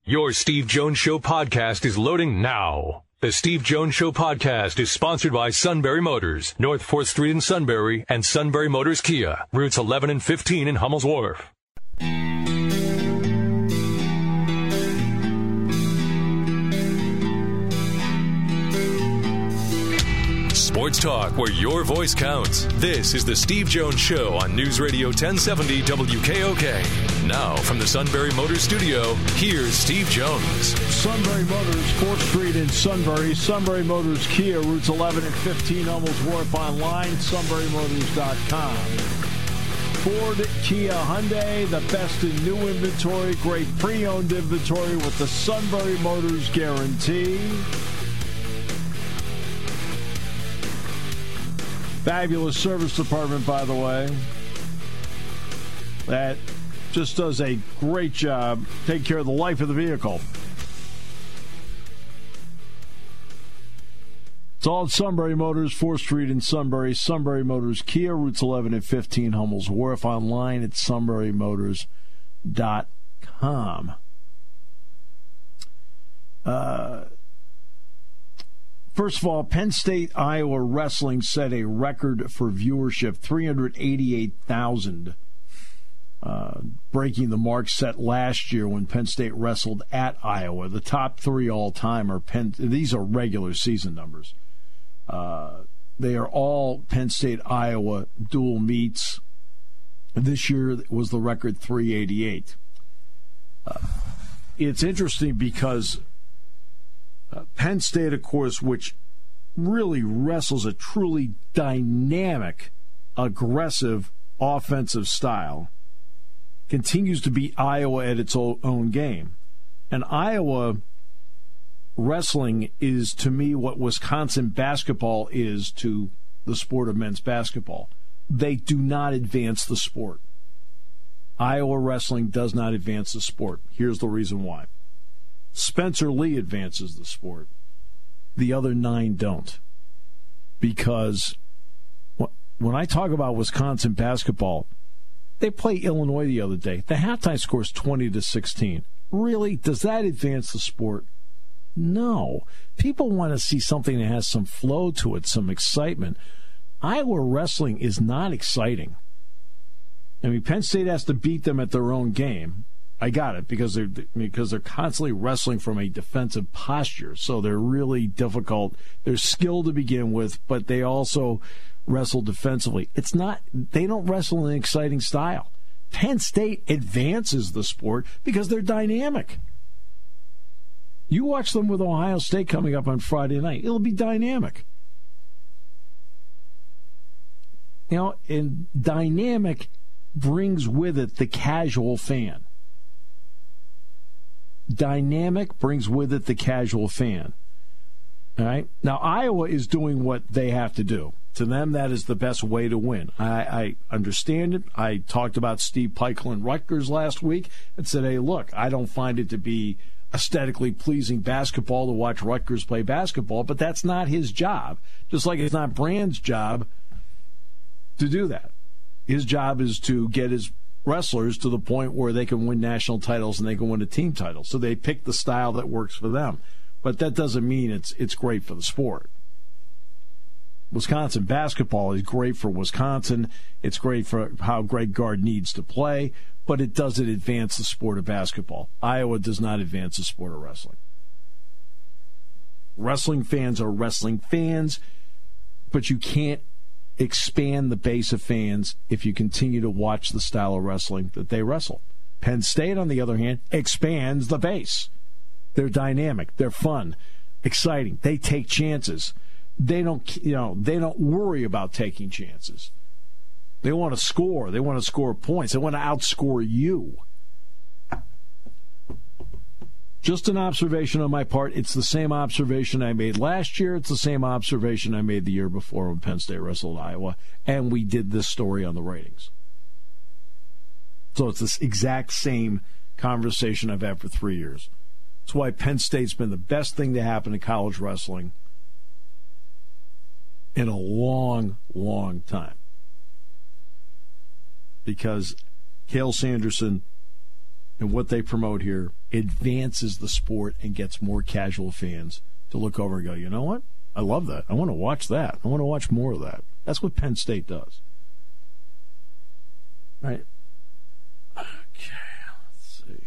Your Steve Jones Show podcast is loading now. The Steve Jones Show podcast is sponsored by Sunbury Motors, North 4th Street in Sunbury, and Sunbury Motors Kia, routes 11 and 15 in Hummel's Wharf. Sports talk where your voice counts. This is the Steve Jones Show on News Radio 1070 WKOK. Now from the Sunbury Motors studio, here's Steve Jones. Sunbury Motors, 4th Street in Sunbury. Sunbury Motors Kia, routes 11 and 15, Hummel's Wharf. Online, sunburymotors.com. Ford, Kia, Hyundai, the best in new inventory, great pre-owned inventory with the Sunbury Motors guarantee. Fabulous service department, by the way, that just does a great job taking care of the life of the vehicle. It's all at Sunbury Motors, 4th Street in Sunbury. Sunbury Motors Kia, routes 11 and 15, Hummel's Wharf. Online at sunburymotors.com. First of all, Penn State, Iowa wrestling set a record for viewership, 388,000, breaking the mark set last year when Penn State wrestled at Iowa. The top three all-time are these are regular season numbers. They are all Penn State, Iowa dual meets. This year was the record 388. It's interesting because Penn State, of course, which really wrestles a truly dynamic, aggressive, offensive style, continues to beat Iowa at its own game. And Iowa wrestling is, to me, what Wisconsin basketball is to the sport of men's basketball. They do not advance the sport. Iowa wrestling does not advance the sport. Here's the reason why. Spencer Lee advances the sport. The other 9 don't. Because when I talk about Wisconsin basketball, they played Illinois the other day. The halftime score is 20-16. Really? Does that advance the sport? No. People want to see something that has some flow to it, some excitement. Iowa wrestling is not exciting. I mean, Penn State has to beat them at their own game. I got it, because they're constantly wrestling from a defensive posture, so they're really difficult. They're skilled to begin with, but they also wrestle defensively. They don't wrestle in an exciting style. Penn State advances the sport because they're dynamic. You watch them with Ohio State coming up on Friday night. It'll be dynamic. And dynamic brings with it the casual fan. Dynamic brings with it the casual fan. All right? Now, Iowa is doing what they have to do. To them, that is the best way to win. I understand it. I talked about Steve Pikiell and Rutgers last week and said, hey, look, I don't find it to be aesthetically pleasing basketball to watch Rutgers play basketball, but that's not his job. Just like it's not Brand's job to do that. His job is to get his wrestlers to the point where they can win national titles and they can win a team title. So they pick the style that works for them. But that doesn't mean it's great for the sport. Wisconsin basketball is great for Wisconsin. It's great for how Greg Gard needs to play, but it doesn't advance the sport of basketball. Iowa does not advance the sport of wrestling. Wrestling fans are wrestling fans, but you can't expand the base of fans if you continue to watch the style of wrestling that they wrestle. Penn State, on the other hand, expands the base. They're dynamic. They're fun, exciting. They take chances. They don't worry about taking chances. They want to score. They want to score points. They want to outscore you. Just an observation on my part. It's the same observation I made last year. It's the same observation I made the year before when Penn State wrestled Iowa, and we did this story on the ratings. So it's this exact same conversation I've had for 3 years. That's why Penn State's been the best thing to happen to college wrestling in a long, long time. Because Cael Sanderson and what they promote here advances the sport and gets more casual fans to look over and go, you know what? I love that. I want to watch that. I want to watch more of that. That's what Penn State does. Right? Okay, let's see.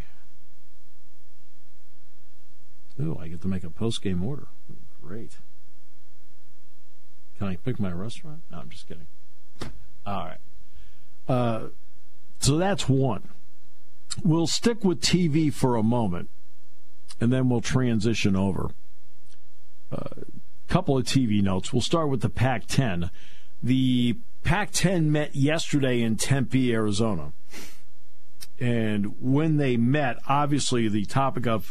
Ooh, I get to make a post-game order. Great. Can I pick my restaurant? No, I'm just kidding. All right. So that's one. We'll stick with TV for a moment, and then we'll transition over. Couple of TV notes. We'll start with the Pac-10. The Pac-10 met yesterday in Tempe, Arizona. And when they met, obviously the topic of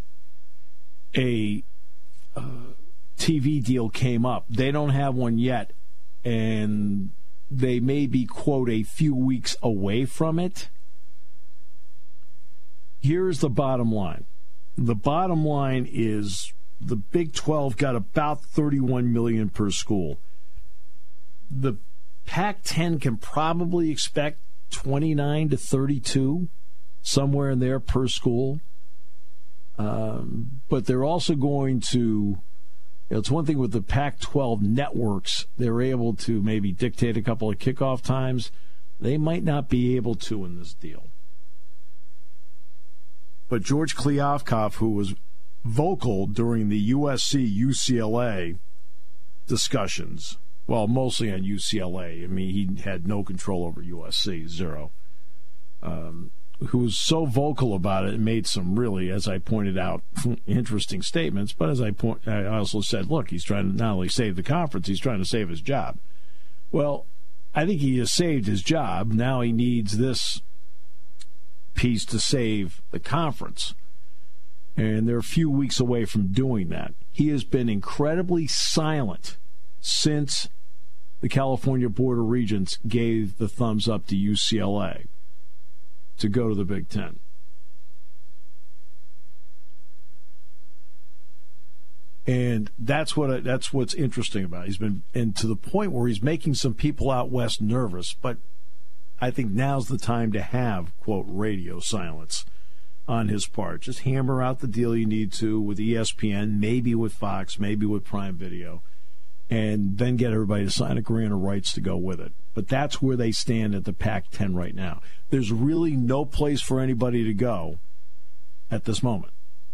a TV deal came up. They don't have one yet, and they may be, quote, a few weeks away from it. Here's the bottom line. The bottom line is the Big 12 got about $31 million per school. The Pac-10 can probably expect 29 to 32, somewhere in there per school. But they're also going to, it's one thing with the Pac-12 networks, they're able to maybe dictate a couple of kickoff times. They might not be able to in this deal. But George Kliavkoff, who was vocal during the USC-UCLA discussions, well, mostly on UCLA. I mean, he had no control over USC, zero. Who was so vocal about it and made some really, as I pointed out, interesting statements. But as I also said, look, he's trying to not only save the conference, he's trying to save his job. Well, I think he has saved his job. Now he needs this piece to save the conference. And they're a few weeks away from doing that. He has been incredibly silent since the California Board of Regents gave the thumbs up to UCLA to go to the Big Ten. And that's what's interesting about it. He's been, and to the point where he's making some people out west nervous, but I think now's the time to have, quote, radio silence on his part. Just hammer out the deal you need to with ESPN, maybe with Fox, maybe with Prime Video, and then get everybody to sign a grant of rights to go with it. But that's where they stand at the Pac-10 right now. There's really no place for anybody to go at this moment.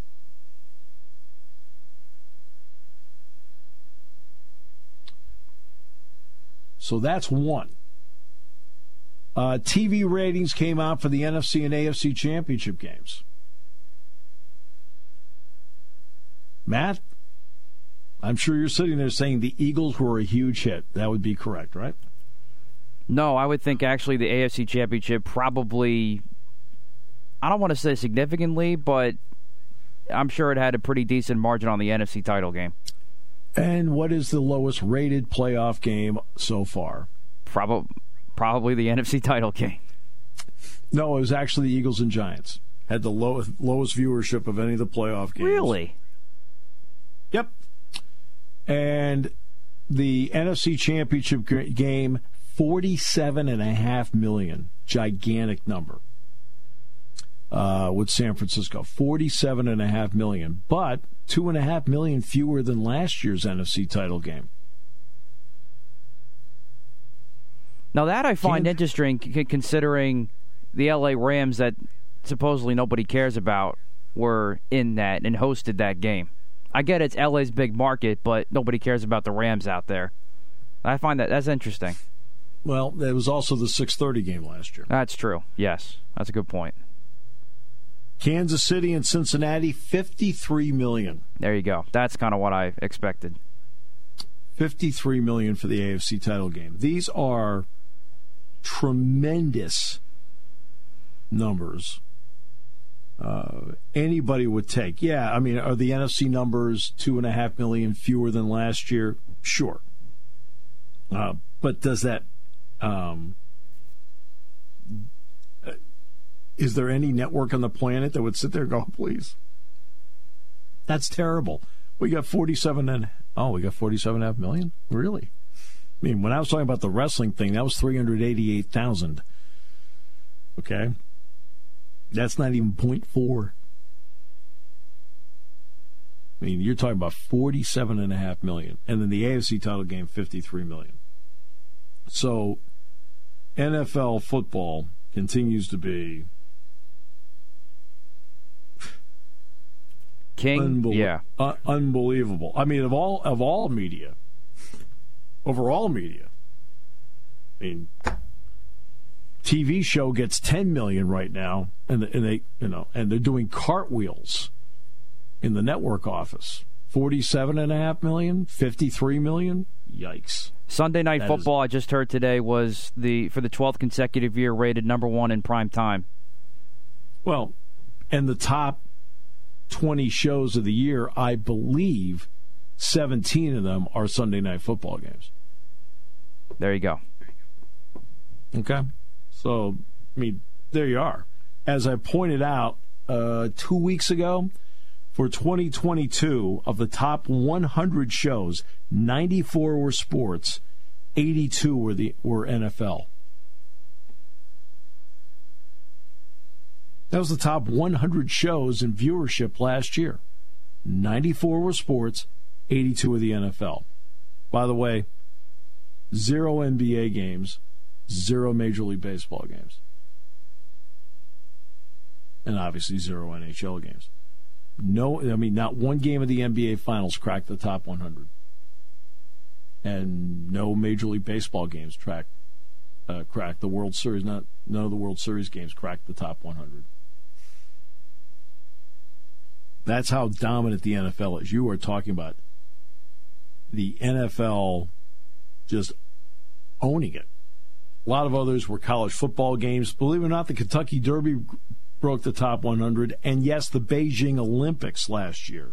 So that's one. TV ratings came out for the NFC and AFC championship games. Matt, I'm sure you're sitting there saying the Eagles were a huge hit. That would be correct, right? No, I would think actually the AFC championship probably, I don't want to say significantly, but I'm sure it had a pretty decent margin on the NFC title game. And what is the lowest rated playoff game so far? Probably the NFC title game. No, it was actually the Eagles and Giants. Had the lowest viewership of any of the playoff games. Really? Yep. And the NFC Championship game, 47.5 million. Gigantic number. With San Francisco. 47.5 million. But 2.5 million fewer than last year's NFC title game. Now that I find interesting, considering the LA Rams that supposedly nobody cares about were in that and hosted that game. I get it's LA's big market, but nobody cares about the Rams out there. I find that's interesting. Well, it was also the 6:30 game last year. That's true. Yes, that's a good point. Kansas City and Cincinnati, 53 million. There you go. That's kind of what I expected. 53 million for the AFC title game. These are tremendous numbers. Anybody would take. Yeah, I mean, are the NFC numbers 2.5 million fewer than last year? Sure. But does that... is there any network on the planet that would sit there and go, please? That's terrible. We got 47.5 million? Really? I mean, when I was talking about the wrestling thing, that was 388,000. Okay? That's not even 0.4. I mean, you're talking about $47.5 million, and then the AFC title game, $53 million. So, NFL football continues to be king. Unbelievable. I mean, of all media, overall media. I mean, TV show gets $10 million right now, and they're doing cartwheels in the network office. $47.5 million, $53 million. Yikes! Sunday Night Football, I just heard today, was for the 12th consecutive year rated number 1 in prime time. Well, and the top 20 shows of the year, I believe 17 of them are Sunday Night Football games. There you go. Okay. So, I mean, there you are. As I pointed out 2 weeks ago, for 2022, of the top 100 shows, 94 were sports, 82 were NFL. That was the top 100 shows in viewership last year. 94 were sports, 82 were the NFL. By the way, 0 NBA games, 0 Major League Baseball games. And obviously 0 NHL games. Not one game of the NBA Finals cracked the top 100. And no Major League Baseball games cracked the World Series. None of the World Series games cracked the top 100. That's how dominant the NFL is. You are talking about the NFL just owning it. A lot of others were college football games. Believe it or not, the Kentucky Derby broke the top 100. And yes, the Beijing Olympics last year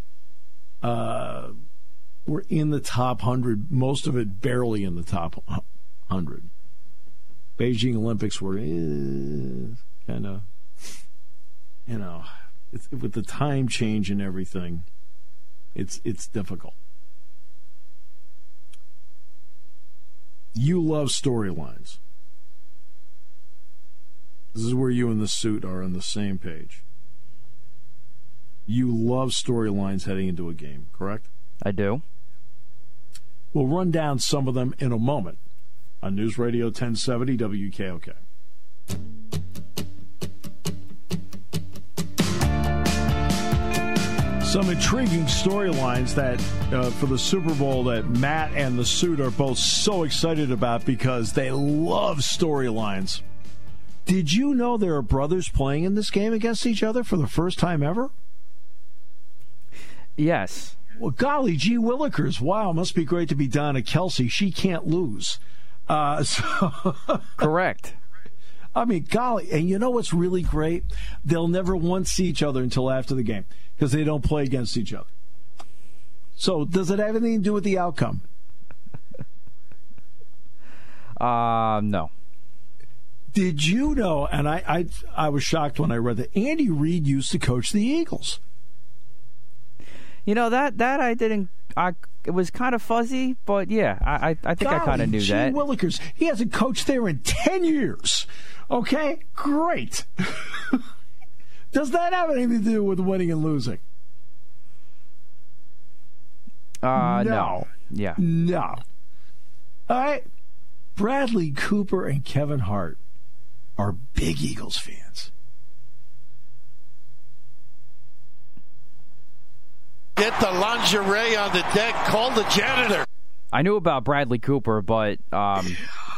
were in the top 100, most of it barely in the top 100. Beijing Olympics were kind of, with the time change and everything, it's difficult. You love storylines. This is where you and the suit are on the same page. You love storylines heading into a game, correct? I do. We'll run down some of them in a moment on News Radio 1070 WKOK. Some intriguing storylines that for the Super Bowl that Matt and the suit are both so excited about because they love storylines. Did you know there are brothers playing in this game against each other for the first time ever? Yes. Well, golly gee willikers. Wow, must be great to be Donna Kelsey. She can't lose. Correct. I mean, golly. And you know what's really great? They'll never once see each other until after the game because they don't play against each other. So does it have anything to do with the outcome? No. Did you know, and I was shocked when I read that Andy Reid used to coach the Eagles. You know, that I didn't, it was kind of fuzzy, but yeah, I think I kind of knew that. Willikers, he hasn't coached there in 10 years. Okay, great. Does that have anything to do with winning and losing? No. Yeah. No. All right. Bradley Cooper and Kevin Hart are big Eagles fans. Get the lingerie on the deck. Call the janitor. I knew about Bradley Cooper, but I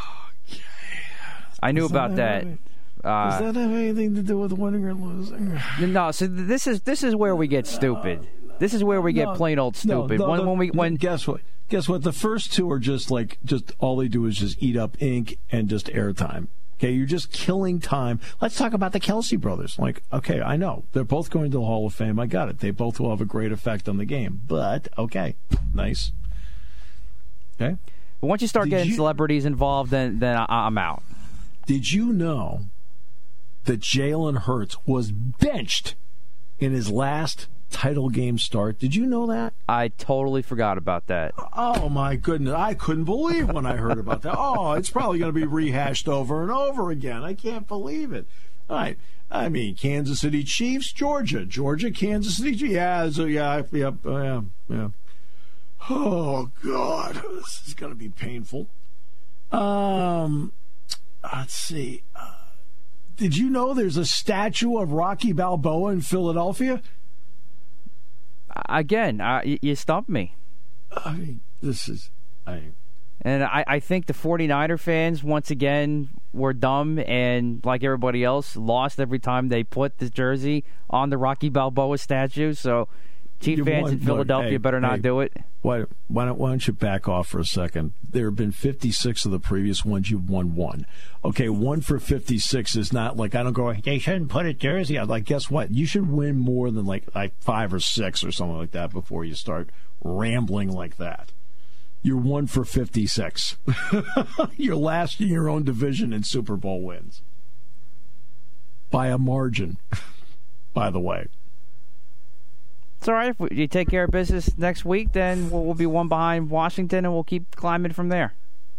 knew about that. Does that have anything to do with winning or losing? No. So this is where we get stupid. This is where we get plain old stupid. Guess what? Guess what? The first two are just all they do is just eat up ink and just airtime. Okay, you're just killing time. Let's talk about the Kelsey brothers. Okay, I know. They're both going to the Hall of Fame. I got it. They both will have a great effect on the game. But, okay, nice. Okay? But once you start getting celebrities involved, then I'm out. Did you know that Jalen Hurts was benched in his last title game start? Did you know that? I totally forgot about that. Oh, my goodness. I couldn't believe when I heard about that. Oh, it's probably going to be rehashed over and over again. I can't believe it. I mean, Kansas City Chiefs, Georgia, Kansas City Chiefs. Yeah. Oh, God. This is going to be painful. Let's see. Did you know there's a statue of Rocky Balboa in Philadelphia? Again, you stumped me. I mean, And I think the 49er fans, once again, were dumb and, like everybody else, lost every time they put the jersey on the Rocky Balboa statue. So, Chief fans in Philadelphia better not do it. Why don't you back off for a second? There have been 56 of the previous ones. You've won one. Okay, 1 for 56 is not like, I don't go, they shouldn't put a jersey on. Like, guess what? You should win more than like 5 or 6 or something like that before you start rambling like that. You're 1 for 56. You're last in your own division in Super Bowl wins. By a margin, by the way. It's all right. If you take care of business next week, then we'll be one behind Washington, and we'll keep climbing from there.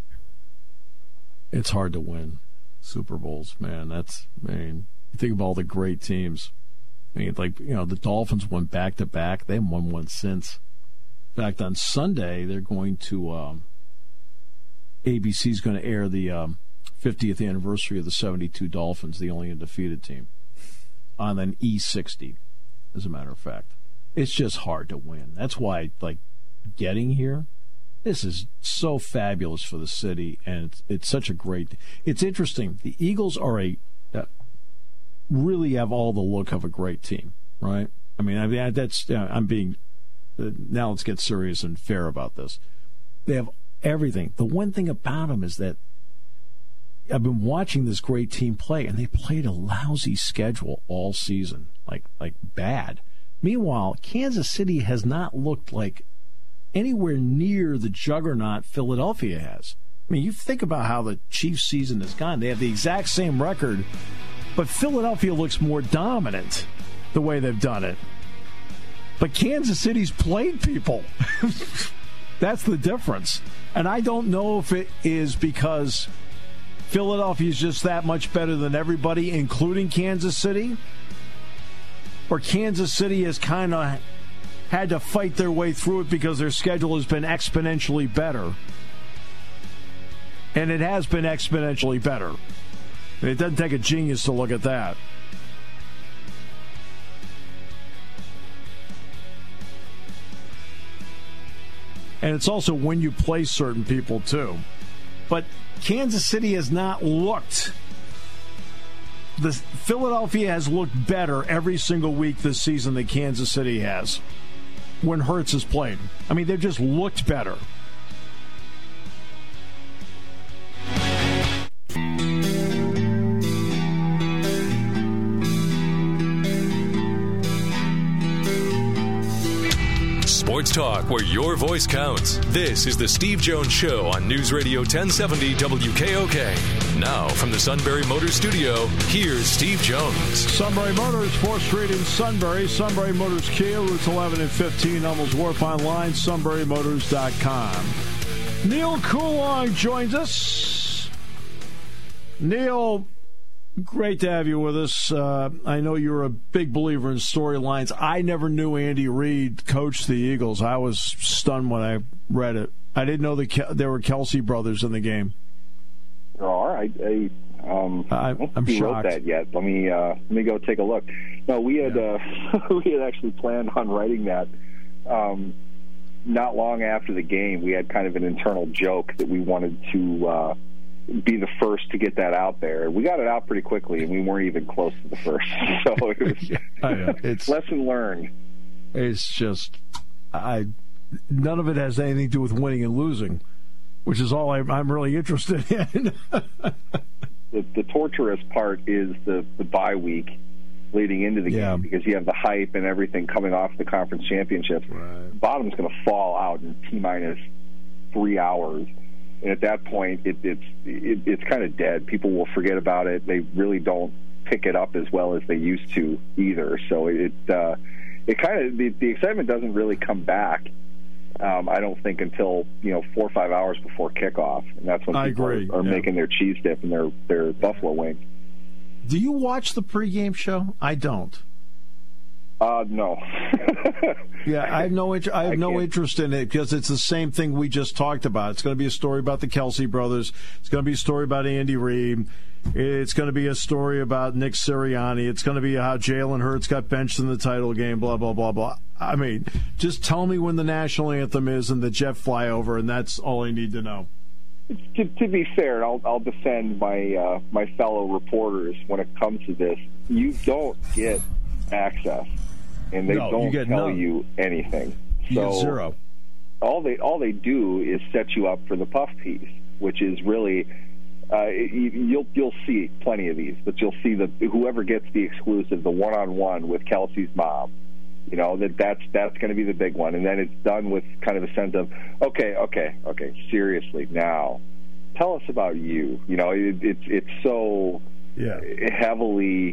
It's hard to win Super Bowls, man. You think of all the great teams. The Dolphins won back-to-back. They haven't won one since. In fact, on Sunday, they're going to ABC's going to air the 50th anniversary of the 72 Dolphins, the only undefeated team, on an E60, as a matter of fact. It's just hard to win. That's why, getting here, this is so fabulous for the city, and it's such a great... It's interesting. The Eagles are really have all the look of a great team, right? I mean that's... I'm being... Now let's get serious and fair about this. They have everything. The one thing about them is that I've been watching this great team play, and they played a lousy schedule all season, like bad. Meanwhile, Kansas City has not looked like anywhere near the juggernaut Philadelphia has. I mean, you think about how the Chiefs' season has gone. They have the exact same record, but Philadelphia looks more dominant the way they've done it. But Kansas City's played people. That's the difference. And I don't know if it is because Philadelphia is just that much better than everybody, including Kansas City, or Kansas City has kind of had to fight their way through it because their schedule has been exponentially better. And it has been exponentially better. It doesn't take a genius to look at that. And it's also when you play certain people, too. But Kansas City has not looked. Philadelphia has looked better every single week this season than Kansas City has when Hurts has played. I mean, they've just looked better. Sports talk where your voice counts. This is the Steve Jones Show on News Radio 1070 WKOK. Now from the Sunbury Motors Studio, here's Steve Jones. Sunbury Motors, 4th Street in Sunbury. Sunbury Motors Kia, routes 11 and 15, Hummels Wharf, online, sunburymotors.com. Neil Coulong joins us. Neil, great to have you with us. I know you're a big believer in storylines. I never knew Andy Reid coached the Eagles. I was stunned when I read it. I didn't know there were Kelsey brothers in the game. There are. I don't I'm see shocked. wrote that yet. Let me go take a look. No, we had we had actually planned on writing that. Not long after the game, we had kind of an internal joke that we wanted to be the first to get that out there. We got it out pretty quickly, and we weren't even close to the first. So it was it's lesson learned. It's just none of it has anything to do with winning and losing, which is all I'm really interested in. The torturous part is the bye week leading into the game, because you have the hype and everything coming off the conference championship. Right. The bottom's going to fall out in T-minus 3 hours. And at that point, it's kind of dead. People will forget about it. They really don't pick it up as well as they used to either. So it kind of the excitement doesn't really come back. I don't think until 4 or 5 hours before kickoff, and that's when people are making their cheese dip and their buffalo wings. Do you watch the pregame show? I don't. No. Yeah, I have no interest in it because it's the same thing we just talked about. It's going to be a story about the Kelsey brothers. It's going to be a story about Andy Reid. It's going to be a story about Nick Sirianni. It's going to be how Jalen Hurts got benched in the title game, blah, blah, blah, blah. I mean, just tell me when the national anthem is and the jet flyover, and that's all I need to know. To be fair, I'll defend my fellow reporters when it comes to this. You don't get access, and they don't tell you anything. You get zero. All they do is set you up for the puff piece, which is really you'll see plenty of these, but you'll see whoever gets the exclusive, the one-on-one with Kelsey's mom. You know, that's going to be the big one, and then it's done with kind of a sense of okay, seriously, now tell us about you. You know, it's so heavily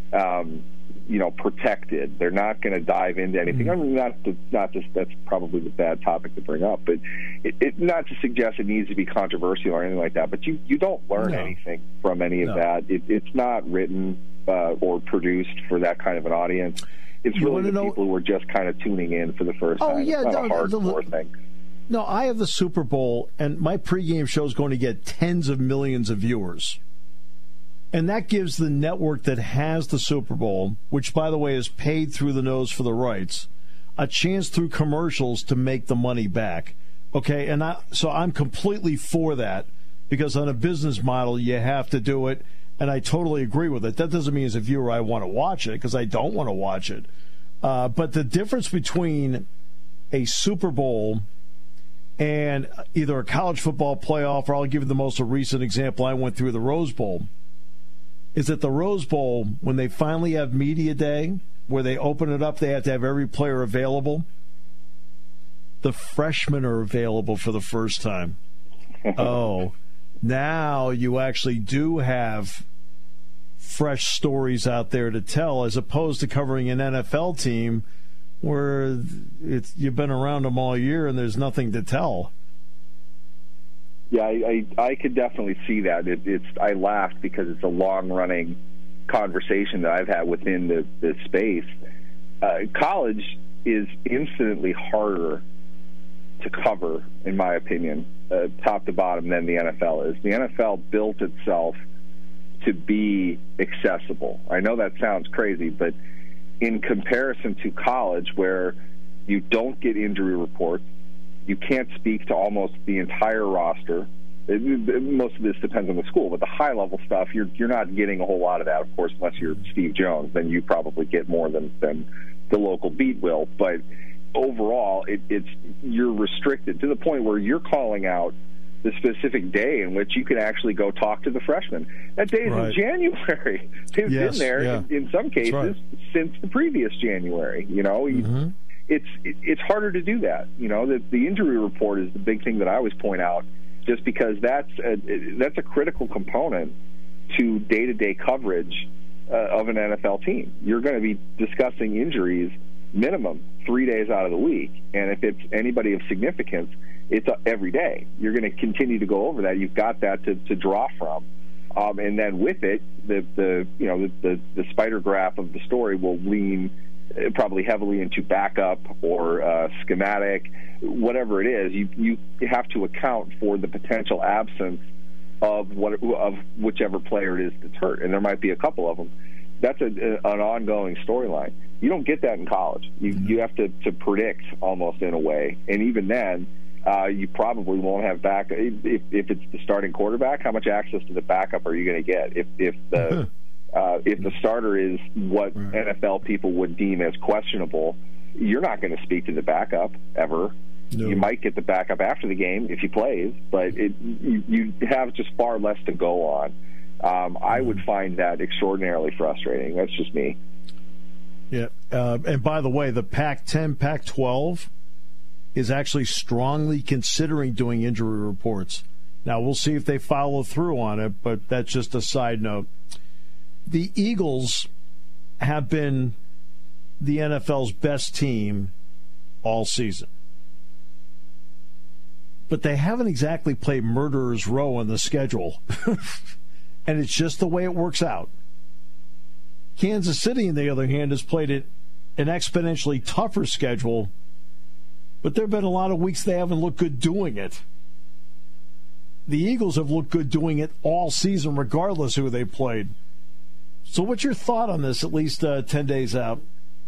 protected. They're not going to dive into anything. I mean, not just that's probably the bad topic to bring up, but it not to suggest it needs to be controversial or anything like that. But you don't learn anything from any of that. It's not written or produced for that kind of an audience. It's really the people who are just kind of tuning in for the first time. Yeah, it's not a hardcore thing. No, I have the Super Bowl, and my pregame show is going to get tens of millions of viewers. And that gives the network that has the Super Bowl, which, by the way, is paid through the nose for the rights, a chance through commercials to make the money back. Okay, and so I'm completely for that, because on a business model, you have to do it. And I totally agree with it. That doesn't mean as a viewer I want to watch it, because I don't want to watch it. But the difference between a Super Bowl and either a college football playoff, or I'll give you the most recent example I went through, the Rose Bowl, is that the Rose Bowl, when they finally have media day, where they open it up, they have to have every player available. The freshmen are available for the first time. Oh, now you actually do have fresh stories out there to tell, as opposed to covering an NFL team where you've been around them all year and there's nothing to tell. Yeah, I could definitely see that. I laughed because it's a long-running conversation that I've had within the space. College is infinitely harder to cover, in my opinion, top to bottom, than the NFL is. The NFL built itself to be accessible. I know that sounds crazy, but in comparison to college, where you don't get injury reports, you can't speak to almost the entire roster. Most of this depends on the school, but the high-level stuff, you're not getting a whole lot of that, of course, unless you're Steve Jones. Then you probably get more than the local beat will. But overall, you're restricted to the point where you're calling out the specific day in which you can actually go talk to the freshmen. That day is in January. They've been there in some cases since the previous January. You know, it's harder to do that. You know, the injury report is the big thing that I always point out, just because that's a critical component to day-to-day coverage of an NFL team. You're going to be discussing injuries minimum 3 days out of the week, and if it's anybody of significance, it's every day. You're going to continue to go over that. You've got that to draw from, and then with it, the spider graph of the story will lean probably heavily into backup or schematic, whatever it is. You have to account for the potential absence of whichever player it is that's hurt, and there might be a couple of them. That's an ongoing storyline. You don't get that in college. You have to predict almost in a way, and even then, you probably won't have back. If it's the starting quarterback, how much access to the backup are you going to get? If the starter is what NFL people would deem as questionable, you're not going to speak to the backup ever. No. You might get the backup after the game if he plays, but you have just far less to go on. I would find that extraordinarily frustrating. That's just me. Yeah, and by the way, the Pac-10, Pac-12 is actually strongly considering doing injury reports. Now, we'll see if they follow through on it, but that's just a side note. The Eagles have been the NFL's best team all season. But they haven't exactly played Murderer's Row on the schedule. And it's just the way it works out. Kansas City, on the other hand, has played an exponentially tougher schedule, but there have been a lot of weeks they haven't looked good doing it. The Eagles have looked good doing it all season, regardless who they played. So what's your thought on this, at least 10 days out?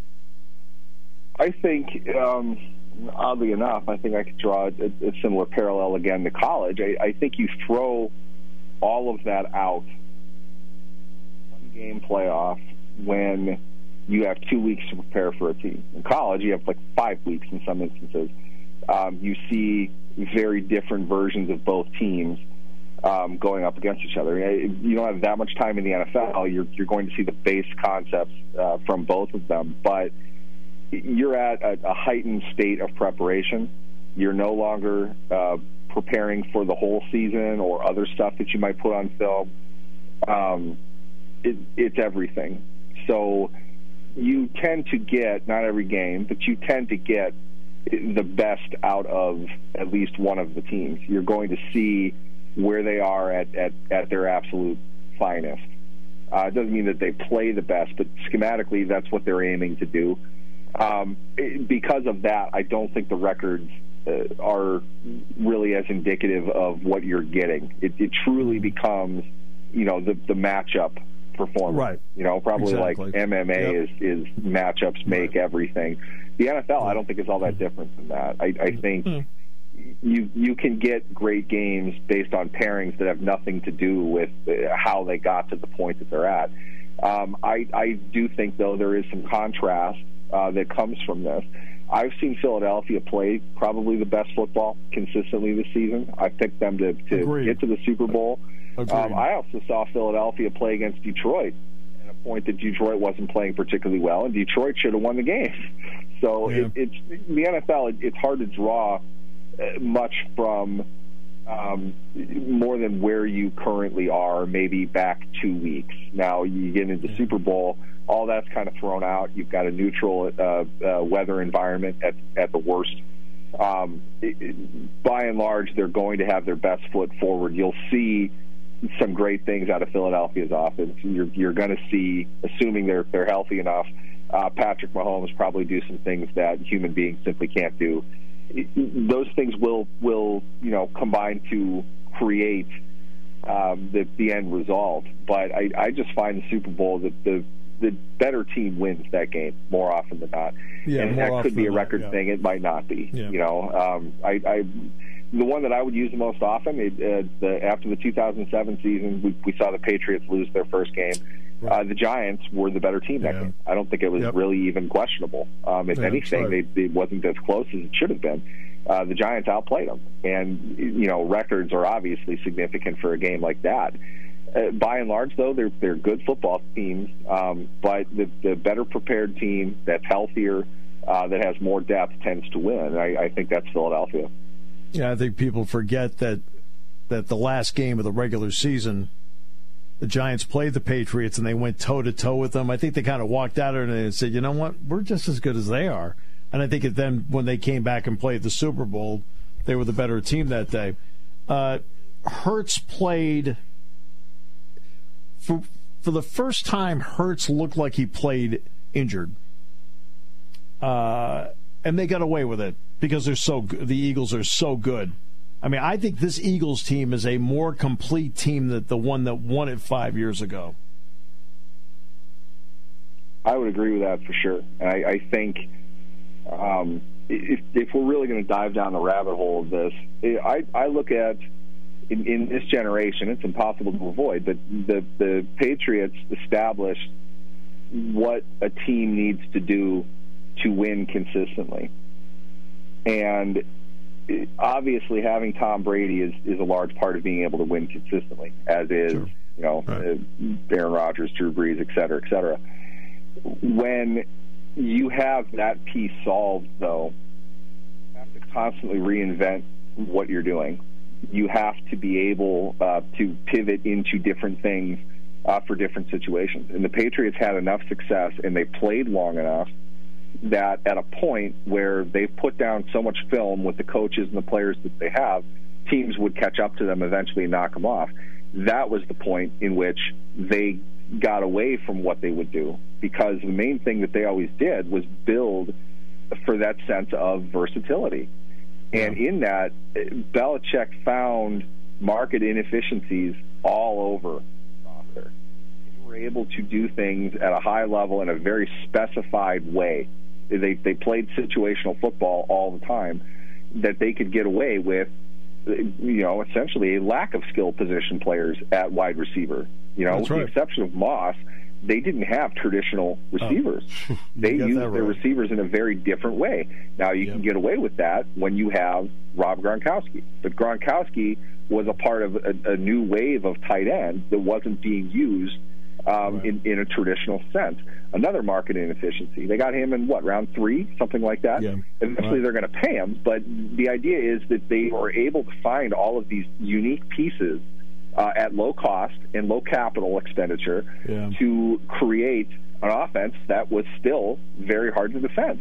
I think, oddly enough, I think I could draw a similar parallel again to college. I think you throw all of that out, one-game playoff, when you have 2 weeks to prepare for a team. In college, you have like 5 weeks in some instances. You see very different versions of both teams going up against each other. You don't have that much time in the NFL. You're going to see the base concepts from both of them, but you're at a heightened state of preparation. You're no longer preparing for the whole season or other stuff that you might put on film. It's everything. So you tend to get, not every game, but you tend to get the best out of at least one of the teams. You're going to see where they are at their absolute finest. It doesn't mean that they play the best, but schematically that's what they're aiming to do. Because of that, I don't think the records are really as indicative of what you're getting. It truly becomes, the matchup performance. Right. Probably exactly. Like MMA is matchups make everything. The NFL, I don't think is all that different than that. I think you can get great games based on pairings that have nothing to do with how they got to the point that they're at. I do think, though, there is some contrast that comes from this. I've seen Philadelphia play probably the best football consistently this season. I picked them to get to the Super Bowl. I also saw Philadelphia play against Detroit at a point that Detroit wasn't playing particularly well, and Detroit should have won the game. So it's the NFL. It's hard to draw much from more than where you currently are, maybe back 2 weeks. Now you get into the Super Bowl, all that's kind of thrown out. You've got a neutral weather environment at the worst. By and large, they're going to have their best foot forward. You'll see some great things out of Philadelphia's offense. You're going to see, assuming they're healthy enough, Patrick Mahomes probably do some things that human beings simply can't do. Those things will combine to create the end result. But I just find the Super Bowl that the better team wins that game more often than not. Yeah, and that could be a record thing. It might not be. Yeah. The one that I would use the most often, after the 2007 season, we saw the Patriots lose their first game. Right. The Giants were the better team that game. I don't think it was really even questionable. If anything, it wasn't as close as it should have been. The Giants outplayed them. And, records are obviously significant for a game like that. By and large, though, they're good football teams. But the better prepared team that's healthier, that has more depth, tends to win. And I think that's Philadelphia. Yeah, I think people forget that the last game of the regular season, the Giants played the Patriots and they went toe-to-toe with them. I think they kind of walked out of it and said, you know what, we're just as good as they are. And I think then when they came back and played the Super Bowl, they were the better team that day. Hurts played for the first time. Hurts looked like he played injured, and they got away with it because the Eagles are so good. I mean, I think this Eagles team is a more complete team than the one that won it 5 years ago. I would agree with that for sure. And I think if we're really going to dive down the rabbit hole of this, I look at, in this generation, it's impossible to avoid, but the Patriots established what a team needs to do to win consistently. And obviously having Tom Brady is a large part of being able to win consistently, as is, Aaron Rodgers, Drew Brees, et cetera, et cetera. When you have that piece solved, though, you have to constantly reinvent what you're doing. You have to be able to pivot into different things for different situations. And the Patriots had enough success, and they played long enough that at a point where they've put down so much film with the coaches and the players that they have, teams would catch up to them eventually and knock them off. That was the point in which they got away from what they would do, because the main thing that they always did was build for that sense of versatility. And in that, Belichick found market inefficiencies all over the roster. They were able to do things at a high level in a very specified way. They played situational football all the time, that they could get away with, essentially a lack of skill position players at wide receiver. With the exception of Moss, they didn't have traditional receivers. They used their receivers in a very different way. Now, you can get away with that when you have Rob Gronkowski. But Gronkowski was a part of a new wave of tight end that wasn't being used in a traditional sense. Another market inefficiency. They got him in, round 3, something like that? Yeah. Eventually they're going to pay him, but the idea is that they were able to find all of these unique pieces at low cost and low capital expenditure to create an offense that was still very hard to defend.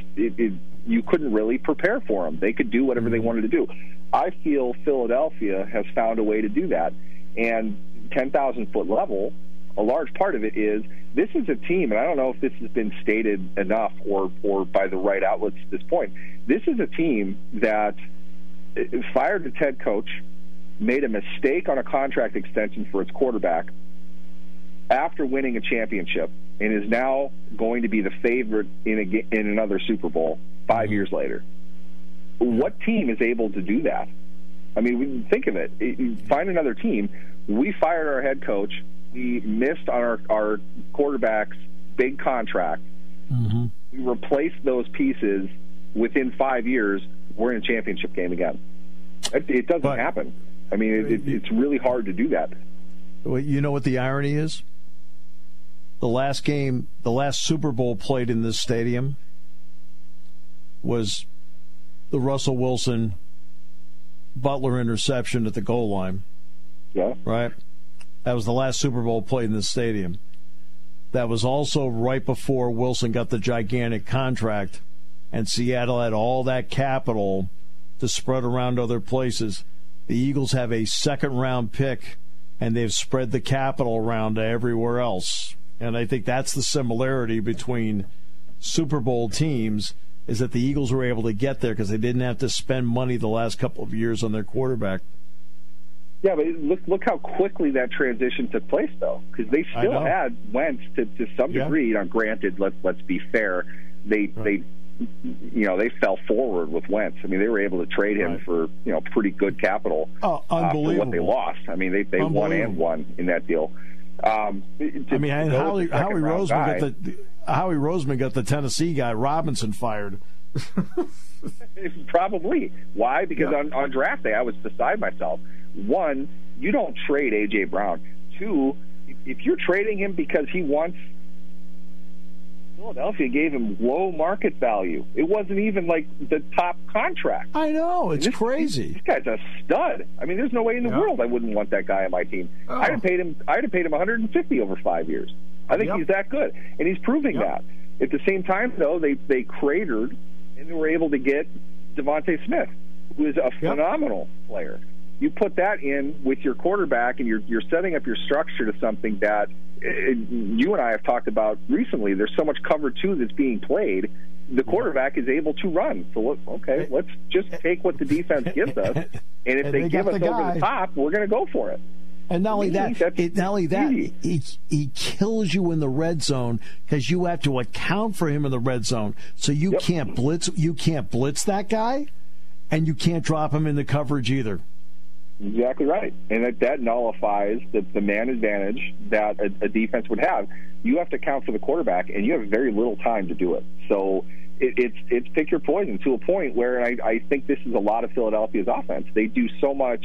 You couldn't really prepare for them. They could do whatever they wanted to do. I feel Philadelphia has found a way to do that. And 10,000-foot level, a large part of it is this is a team, and I don't know if this has been stated enough or by the right outlets at this point, this is a team that fired its head coach, made a mistake on a contract extension for its quarterback after winning a championship, and is now going to be the favorite in another Super Bowl 5 years later. What team is able to do that? I mean, think of it. Find another team. We fired our head coach. We missed on our quarterback's big contract. Mm-hmm. We replaced those pieces. Within 5 years, we're in a championship game again. It doesn't happen. I mean, it's really hard to do that. Well, you know what the irony is? The last Super Bowl played in this stadium was the Russell Wilson Butler interception at the goal line. Yeah. Right? That was the last Super Bowl played in this stadium. That was also right before Wilson got the gigantic contract, and Seattle had all that capital to spread around other places. The Eagles have a second-round pick, and they've spread the capital around to everywhere else. And I think that's the similarity between Super Bowl teams, is that the Eagles were able to get there because they didn't have to spend money the last couple of years on their quarterback. Yeah, but look how quickly that transition took place, though, because they still had Wentz to some degree. Now, granted, let's be fair, they fell forward with Wentz. I mean, they were able to trade him for pretty good capital for what they lost. I mean, they won and won in that deal. Howie Roseman got the Tennessee guy Robinson fired. Probably. Why? Because on draft day, I was beside myself. One, you don't trade A.J. Brown. Two, if you're trading him because he wants, Philadelphia gave him low market value. It wasn't even like the top contract. I know. It's crazy. This guy's a stud. I mean, there's no way in the world I wouldn't want that guy on my team. I'd have paid him $150 over 5 years. I think he's that good, and he's proving that. At the same time, though, they cratered, and they were able to get Devontae Smith, who is a phenomenal player. You put that in with your quarterback, and you're setting up your structure to something that you and I have talked about recently. There's so much cover two that's being played. The quarterback is able to run. So, let's just take what the defense gives us, and if they give us over the top, we're going to go for it. And not only that, he kills you in the red zone because you have to account for him in the red zone. So you can't blitz. You can't blitz that guy, and you can't drop him in the coverage either. Exactly right, and that nullifies the man advantage that a defense would have. You have to account for the quarterback, and you have very little time to do it. So it's pick your poison to a point where I think this is a lot of Philadelphia's offense. They do so much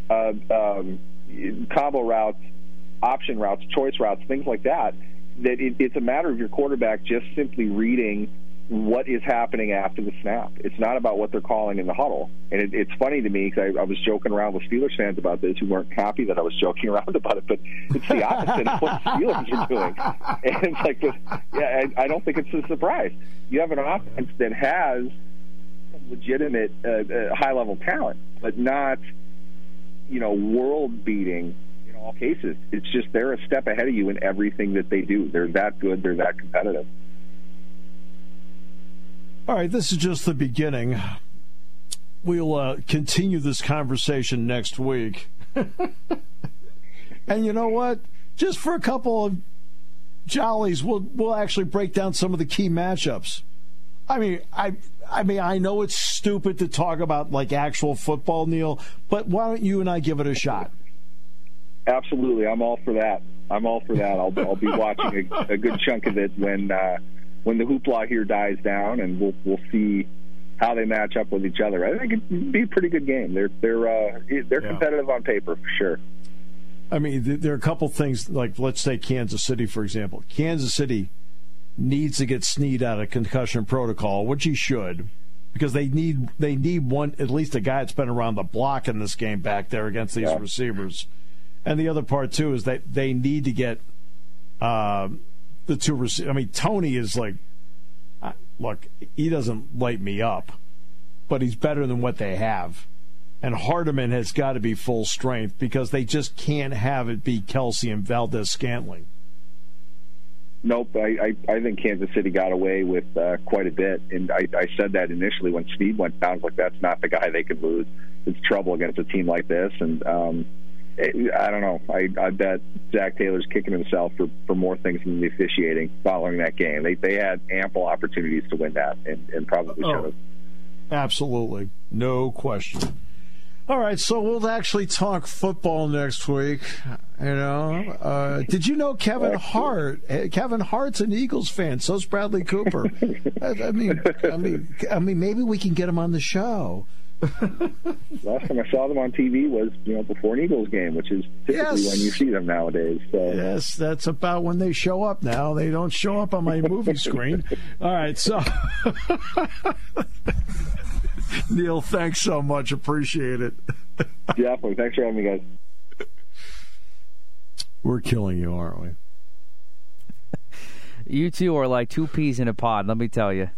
combo routes, option routes, choice routes, things like that, that it's a matter of your quarterback just simply reading what is happening after the snap. It's not about what they're calling in the huddle. And it's funny to me because I was joking around with Steelers fans about this who weren't happy that I was joking around about it, but it's the opposite of what the Steelers are doing. And it's like, I don't think it's a surprise. You have an offense that has some legitimate high-level talent, but not, world-beating all cases. It's just they're a step ahead of you in everything that they do. They're that good. They're that competitive. All right, this is just the beginning. We'll continue this conversation next week. And you know what? Just for a couple of jollies, we'll actually break down some of the key matchups. I mean, I know it's stupid to talk about like actual football, Neil, but why don't you and I give it a shot? Absolutely, I'm all for that. I'll be watching a good chunk of it when the hoopla here dies down, and we'll see how they match up with each other. I think it'd be a pretty good game. They're competitive on paper for sure. I mean, there are a couple things, like let's say Kansas City, for example. Kansas City needs to get Snead out of concussion protocol, which he should, because they need one, at least a guy that's been around the block in this game back there against these receivers. And the other part, too, is that they need to get the two receivers. I mean, Tony is like, look, he doesn't light me up, but he's better than what they have. And Hardiman has got to be full strength because they just can't have it be Kelsey and Valdez-Scantling. Nope, I think Kansas City got away with quite a bit, and I said that initially when Snead went down. Like, that's not the guy they could lose. It's trouble against a team like this, and I don't know. I bet Zach Taylor's kicking himself for more things than the officiating following that game. They had ample opportunities to win that, and probably should have. Absolutely, no question. All right, so we'll actually talk football next week. You know, did you know Kevin Hart? Kevin Hart's an Eagles fan. So's Bradley Cooper. I mean, maybe we can get him on the show. Last time I saw them on TV was before an Eagles game, which is typically when you see them nowadays. So. Yes, that's about when they show up now. They don't show up on my movie screen. All right, so. Neil, thanks so much. Appreciate it. Definitely. Thanks for having me, guys. We're killing you, aren't we? You two are like two peas in a pod, let me tell you.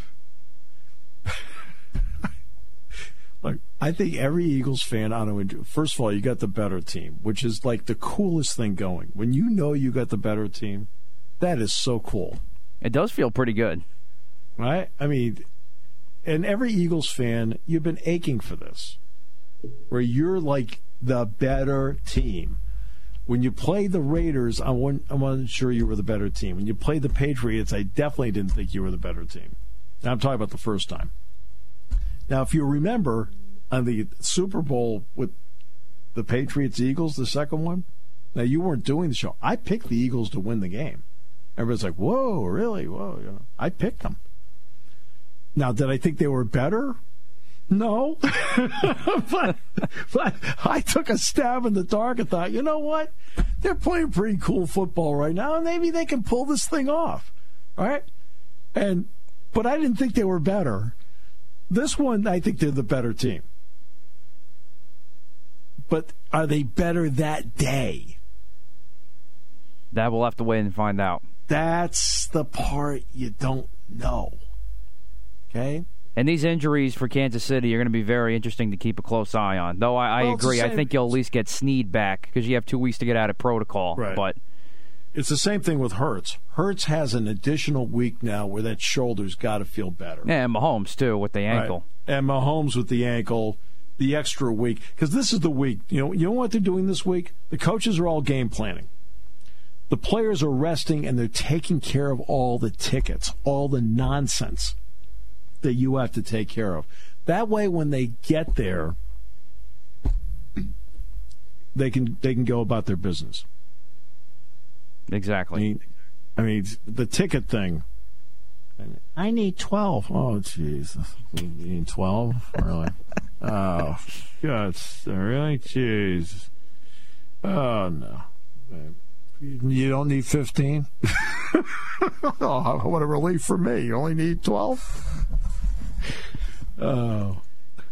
Look, I think every Eagles fan ought to enjoy. First of all, you got the better team, which is like the coolest thing going. When you know you got the better team, that is so cool. It does feel pretty good. Right? I mean, and every Eagles fan, you've been aching for this, where you're like the better team. When you played the Raiders, I wasn't sure you were the better team. When you played the Patriots, I definitely didn't think you were the better team. Now I'm talking about the first time. Now, if you remember, on the Super Bowl with the Patriots-Eagles, the second one, now you weren't doing the show. I picked the Eagles to win the game. Everybody's like, whoa, really? Whoa. I picked them. Now, did I think they were better? No. but I took a stab in the dark and thought, you know what? They're playing pretty cool football right now, and maybe they can pull this thing off. Right? But I didn't think they were better. This one, I think they're the better team. But are they better that day? That we'll have to wait and find out. That's the part you don't know. Okay? And these injuries for Kansas City are going to be very interesting to keep a close eye on. Though I agree. I think you'll at least get Snead back because you have 2 weeks to get out of protocol. Right. But it's the same thing with Hurts. Hurts has an additional week now where that shoulder's got to feel better. Yeah, and Mahomes, too, with the ankle. Right. And Mahomes with the ankle, the extra week. Because this is the week. You know what they're doing this week? The coaches are all game planning. The players are resting, and they're taking care of all the tickets, all the nonsense that you have to take care of. That way, when they get there, they can go about their business. Exactly. I mean, the ticket thing. I need 12. Oh, Jesus. You need 12? Really? Oh, God. Really? Jeez. Oh, no. You don't need 15? Oh, what a relief for me. You only need 12? Oh.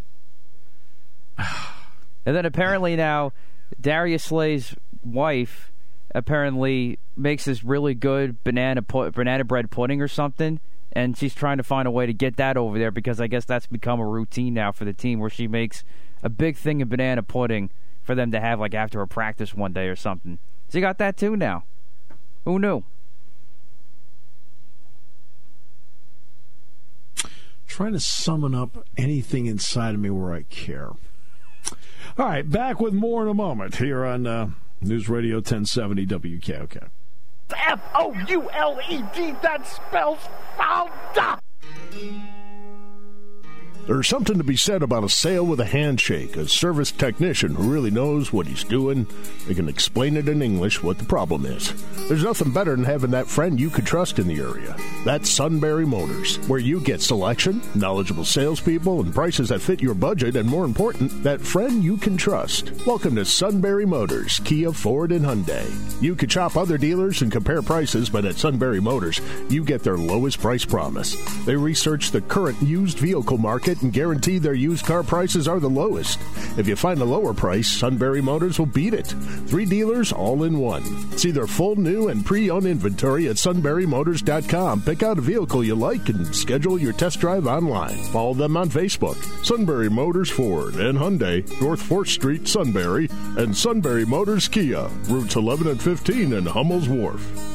And then apparently now, Darius Slay's wife apparently makes this really good banana bread pudding or something, and she's trying to find a way to get that over there because I guess that's become a routine now for the team where she makes a big thing of banana pudding for them to have like after a practice one day or something. So you got that too now. Who knew? Trying to summon up anything inside of me where I care. All right, back with more in a moment here on News Radio 1070 WKOK. F-O-U-L-E-D, that spells fouled. There's something to be said about a sale with a handshake, a service technician who really knows what he's doing. They can explain it in English what the problem is. There's nothing better than having that friend you could trust in the area. That's Sunbury Motors, where you get selection, knowledgeable salespeople, and prices that fit your budget, and more important, that friend you can trust. Welcome to Sunbury Motors, Kia, Ford, and Hyundai. You could shop other dealers and compare prices, but at Sunbury Motors, you get their lowest price promise. They research the current used vehicle market and guarantee their used car prices are the lowest. If you find a lower price, Sunbury Motors will beat it. 3 dealers all in one. See their full new and pre-owned inventory at sunburymotors.com. Pick out a vehicle you like and schedule your test drive online. Follow them on Facebook. Sunbury Motors Ford and Hyundai, North 4th Street, Sunbury, and Sunbury Motors Kia, routes 11 and 15 in Hummel's Wharf.